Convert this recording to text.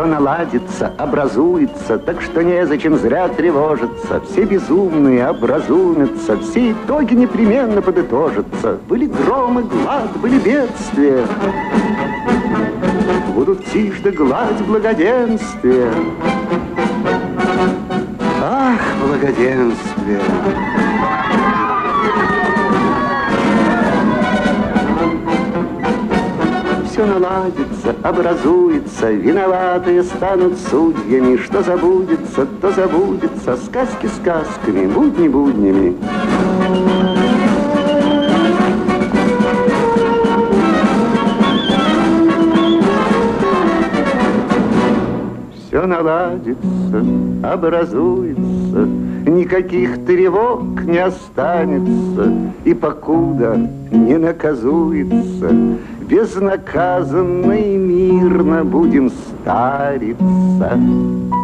Все наладится, образуется, так что незачем зря тревожиться. Все безумные образумятся, все итоги непременно подытожатся. Были гром и глад, были бедствия, будут тишь да гладь благоденствия. Ах, благоденствие! Все наладится, образуется, виноватые станут судьями. Что забудется, то забудется, сказки сказками, будни буднями. Все наладится, образуется, никаких тревог не останется, и покуда не наказуется, безнаказанно и мирно будем стариться.